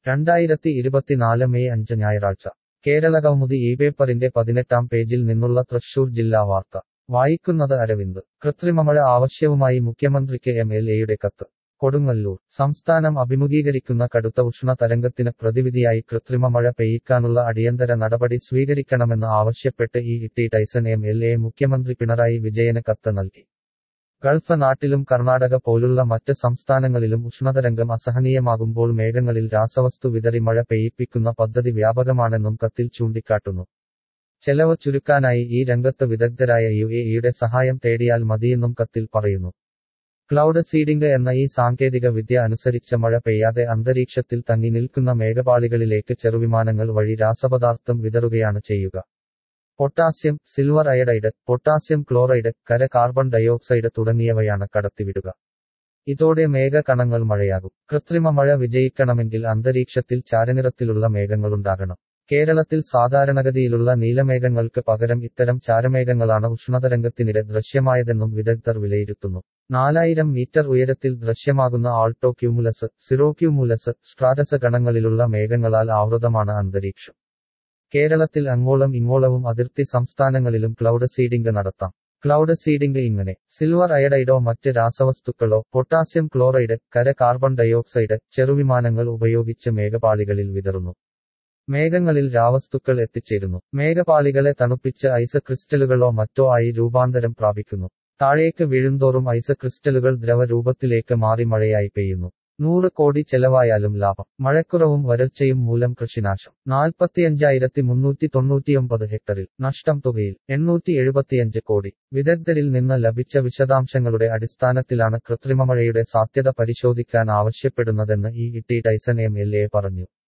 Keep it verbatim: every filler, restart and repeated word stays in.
രണ്ടായിരത്തി ഇരുപത്തിനാല് മെയ് അഞ്ച് ഞായറാഴ്ച കേരളകൗമുദി ഈ പേപ്പറിന്റെ പതിനെട്ടാം പേജിൽ നിന്നുള്ള തൃശൂർ ജില്ലാ വാർത്ത വായിക്കുന്നത് അരവിന്ദ് കൃത്രിമമഴ ആവശ്യവുമായി മുഖ്യമന്ത്രിക്ക് എം എൽ എയുടെ കത്ത് കൊടുങ്ങല്ലൂർ സംസ്ഥാനം അഭിമുഖീകരിക്കുന്ന കടുത്ത ഉഷ്ണ തരംഗത്തിന് പ്രതിവിധിയായി കൃത്രിമ മഴ പെയ്യിക്കാനുള്ള അടിയന്തര നടപടി സ്വീകരിക്കണമെന്ന് ആവശ്യപ്പെട്ട് E T Tyson M L A മുഖ്യമന്ത്രി പിണറായി വിജയന് കത്ത് നൽകി. ഗൾഫ് നാട്ടിലും കർണാടക പോലുള്ള മറ്റ് സംസ്ഥാനങ്ങളിലും ഉഷ്ണതരംഗം അസഹനീയമാകുമ്പോൾ മേഘങ്ങളിൽ രാസവസ്തു വിതറി മഴ പെയ്യിപ്പിക്കുന്ന പദ്ധതി വ്യാപകമാണെന്നും കത്തിൽ ചൂണ്ടിക്കാട്ടുന്നു. ചെലവ് ചുരുക്കാനായി ഈ രംഗത്ത് വിദഗ്ധരായ യു എ ഇയുടെ സഹായം തേടിയാൽ മതിയെന്നും കത്തിൽ പറയുന്നു. ക്ലൗഡ് സീഡിംഗ് എന്ന ഈ സാങ്കേതിക വിദ്യ അനുസരിച്ച് മഴ പെയ്യാതെ അന്തരീക്ഷത്തിൽ തങ്ങി നിൽക്കുന്ന മേഘപാളികളിലേക്ക് ചെറുവിമാനങ്ങൾ വഴി രാസപദാർത്ഥം വിതറുകയാണ് ചെയ്യുക. Potassium, silver iodide, potassium chloride, കര കാർബൺ ഡയോക്സൈഡ് തുടങ്ങിയവയാണ് കടത്തിവിടുക. ഇതോടെ മേഘകണങ്ങൾ മഴയാകും. കൃത്രിമ മഴ വിജയിക്കണമെങ്കിൽ അന്തരീക്ഷത്തിൽ ചാരനിറത്തിലുള്ള മേഘങ്ങളുണ്ടാകണം. കേരളത്തിൽ സാധാരണഗതിയിലുള്ള നീലമേഘങ്ങൾക്ക് പകരം ഇത്തരം ചാരമേഘങ്ങളാണ് ഉഷ്ണതരംഗത്തിനിടെ ദൃശ്യമായതെന്നും വിദഗ്ധർ വിലയിരുത്തുന്നു. നാലായിരം മീറ്റർ ഉയരത്തിൽ ദൃശ്യമാകുന്ന ആൾട്ടോ ക്യൂമുലസ്, സിറോക്യൂമുലസ്, സ്ട്രാറ്റസ് ഗണങ്ങളിലുള്ള മേഘങ്ങളാൽ ആവൃതമാണ് അന്തരീക്ഷം. കേരളത്തിൽ അങ്ങോളം ഇങ്ങോളവും അതിർത്തി സംസ്ഥാനങ്ങളിലും ക്ലൗഡ് സീഡിംഗ് നടത്താം. ക്ലൗഡ് സീഡിംഗ് ഇങ്ങനെ: സിൽവർ അയഡൈഡോ മറ്റ് രാസവസ്തുക്കളോ, പൊട്ടാസ്യം ക്ലോറൈഡ്, കര കാർബൺ ഡയോക്സൈഡ് ചെറുവിമാനങ്ങൾ ഉപയോഗിച്ച് മേഘപാളികളിൽ വിതറുന്നു. മേഘങ്ങളിൽ രാവസ്തുക്കൾ എത്തിച്ചേരുന്നു. മേഘപാളികളെ തണുപ്പിച്ച് ഐസ് ക്രിസ്റ്റലുകളോ മറ്റോ ആയി രൂപാന്തരം പ്രാപിക്കുന്നു. താഴേക്ക് വീഴുന്തോറും ഐസ് ക്രിസ്റ്റലുകൾ ദ്രവരൂപത്തിലേക്ക് മാറി മഴയായി പെയ്യുന്നു. നൂറ് കോടി ചെലവായാലും ലാഭം. മഴക്കുറവും വരൾച്ചയും മൂലം കൃഷിനാശം. നാൽപ്പത്തിയഞ്ചായിരത്തി മുന്നൂറ്റി തൊണ്ണൂറ്റിയൊമ്പത് ഹെക്ടറിൽ നഷ്ടം തുകയിൽ എണ്ണൂറ്റി എഴുപത്തിയഞ്ച് കോടി. വിദഗ്ധരിൽ നിന്ന് ലഭിച്ച വിശദാംശങ്ങളുടെ അടിസ്ഥാനത്തിലാണ് കൃത്രിമമഴയുടെ സാധ്യത പരിശോധിക്കാൻ ആവശ്യപ്പെടുന്നതെന്ന് E T Tyson M L A പറഞ്ഞു.